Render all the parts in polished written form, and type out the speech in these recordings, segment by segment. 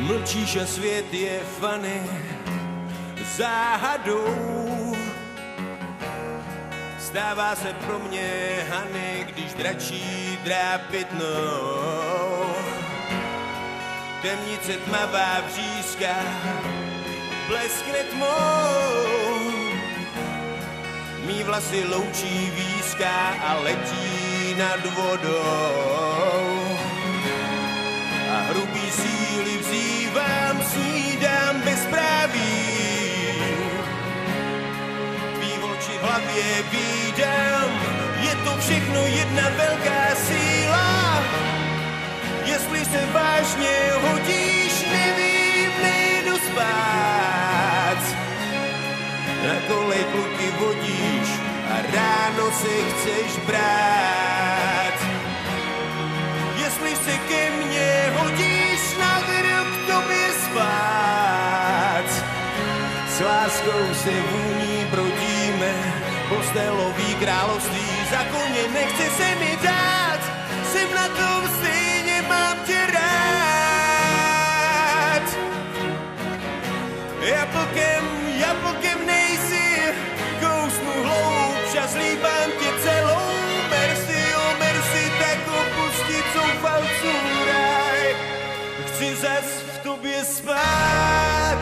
Mlčíš a svět je fany záhadou. Stává se pro mě hany, když dračí drápit mnou. Temnice tmavá břízka bleskne tmou. Mí vlasy loučí výzka a letí nad vodou. A hrubý síly vzývám, snídám bezpráví. Tvý oči v hlavě vídám, je to všechno jedna velká síla. Jestli se vážně hodíš, nevím, nejdu spát. Na kolej kluky vodíš a ráno se chceš brát. Jestli se ke mně hodíš, navedu k tobě spát. S láskou se vůní brodíme, postelový království, za koně nechce se mi dát. Jsem na tom stejně, mám tě rád. Jablkem nejsi, kousnu hloubš a zlíbám tě celou. Merci, tak opustit zoufalců ráj. Chci zas v tobě spát.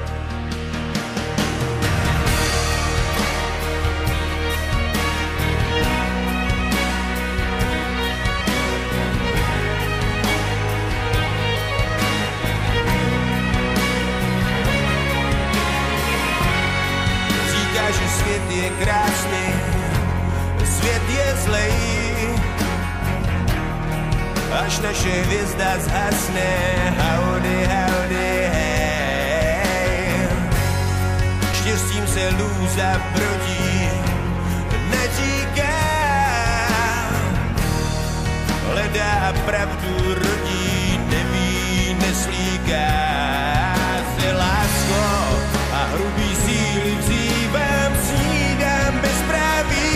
Že svět je krásný, svět je zlej. Až naše hvězda zhasne, howdy, howdy, hej. Štěstím se lůza brodí, neříká. Hledá pravdu, rodí, neví, neslíká. Se lásko a hrubý síly vzývám, snídám bezpráví.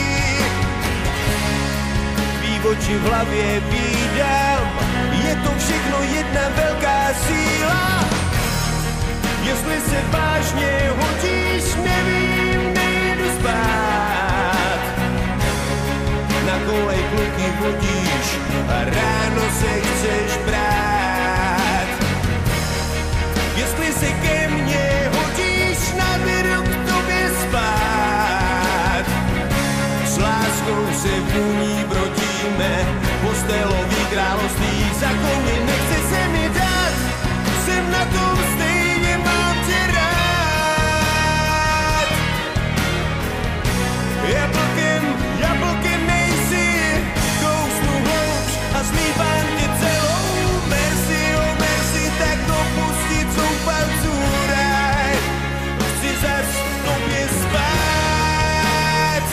Tvý oči v hlavě vídám, je to všechno jedna velká síla. Jestli se vážně hodíš, nevím, nejdu spát. Na kolej kluky vodíš a ráno se chceš brát. Jestli se ke mně hodíš, navedu k tobě spát. S láskou se vůní brodíme, postelový království, za koně nechce se mi dát. Jsem na tom stejně, mám tě rád. Jablkem nejsi, kousnu hloubš a zlíbám tě celou. Merci, tak opustit zoufalců ráj. Chci zas v tobě spát.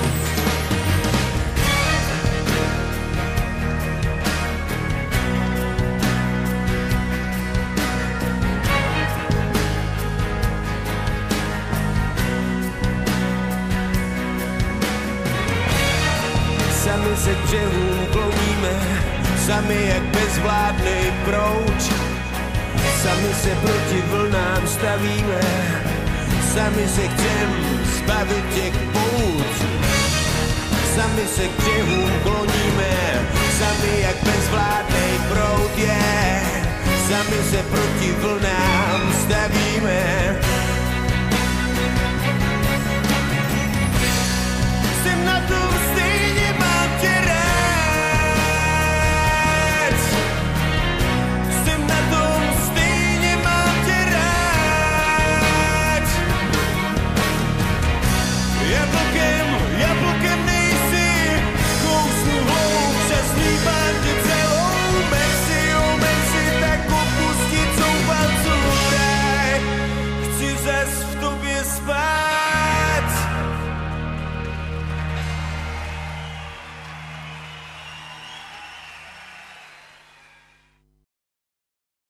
Sami se k břehům kloníme, sami jak bezvládnej proud. Sami se proti vlnám stavíme, sami se chcem zbavit těch pout. Sami se k břehům kloníme, sami jak bezvládnej proud je. Sami se proti vlnám